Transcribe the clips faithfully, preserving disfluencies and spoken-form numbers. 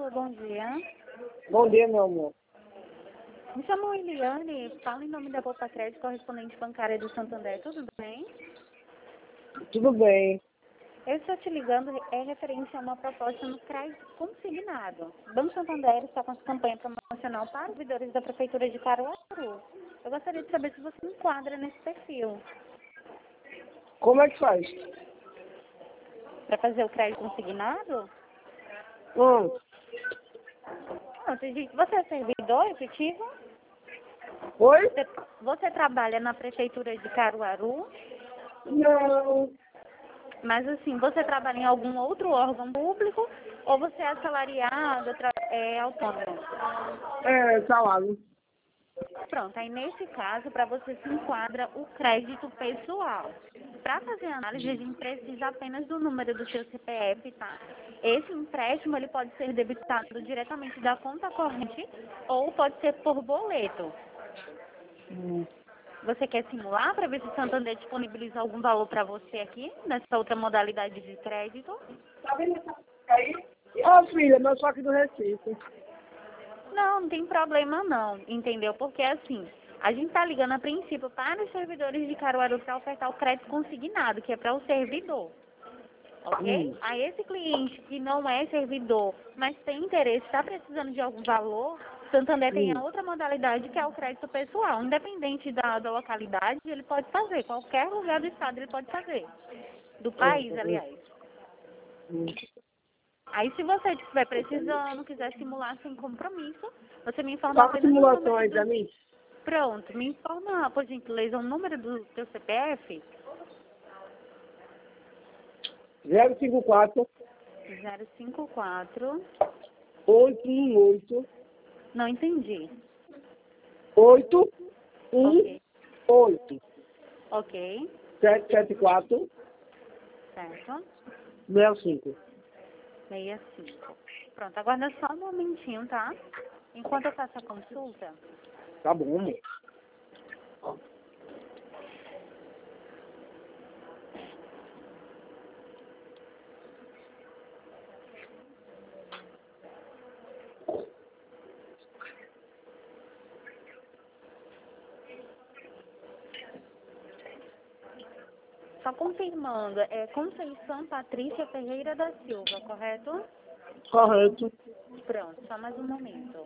Alô, bom dia. Bom dia, meu amor. Me chamo Eliane, falo em nome da Poupa Crédito, correspondente bancária do Santander, tudo bem? Tudo bem. Eu estou te ligando é referente a uma proposta no crédito consignado. O Banco Santander está com essa campanha promocional para os servidores da Prefeitura de Caruaru. Eu gostaria de saber se você enquadra nesse perfil. Como é que faz? Para fazer o crédito consignado? Hum. Não, gente, você é servidor efetivo? Oi? Você, você trabalha na Prefeitura de Caruaru? Não. Mas assim, você trabalha em algum outro órgão público ou você é assalariado, tra- é autônomo? É, salário. Pronto, aí nesse caso, para você se enquadra o crédito pessoal. Para fazer a análise, a gente precisa apenas do número do seu C P F, tá? Esse empréstimo, ele pode ser debitado diretamente da conta corrente ou pode ser por boleto. Hum. Você quer simular para ver se o Santander disponibiliza algum valor para você aqui, nessa outra modalidade de crédito? Tá vendo essa aí? Ô, filha, meu só aqui do Recife. Não, não tem problema não, entendeu? Porque assim, a gente tá ligando a princípio para os servidores de Caruaru para ofertar o crédito consignado, que é para o servidor, ok? Hum. Aí esse cliente que não é servidor, mas tem interesse, está precisando de algum valor, Santander tem a Hum. outra modalidade que é o crédito pessoal. Independente da, da localidade, ele pode fazer, qualquer lugar do estado ele pode fazer. Do país, Hum. aliás. Hum. Aí, se você estiver precisando, quiser simular sem compromisso, você me informa Faça a apenas o simulação número aí pra do... mim. Pronto, me informa, por gentileza, o número do teu C P F. zero cinco quatro, zero cinco quatro. oito um oito, Não entendi. oito um Ok. oito, Ok. sete sete quatro, Certo. seis cinco. sessenta e cinco. Pronto, aguarda só um momentinho, tá? Enquanto eu faço a consulta. Tá bom, amor. Só confirmando, é Conceição Patrícia Ferreira da Silva, correto? Correto. Pronto, só mais um momento.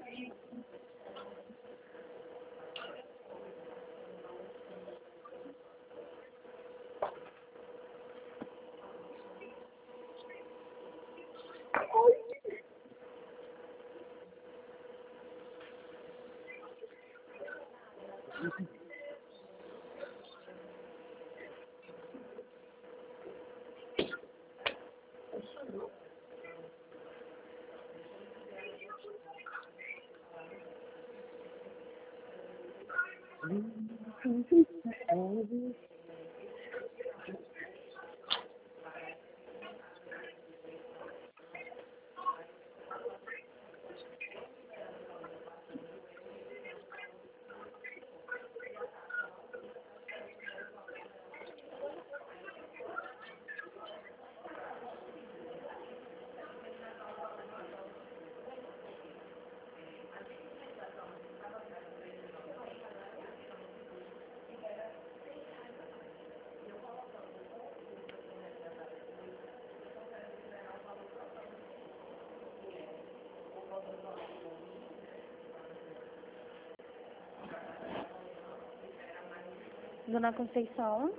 Dona Conceição?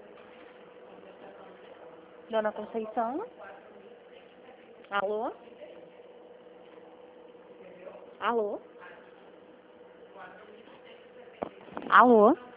Dona Conceição? Alô? Alô? Alô?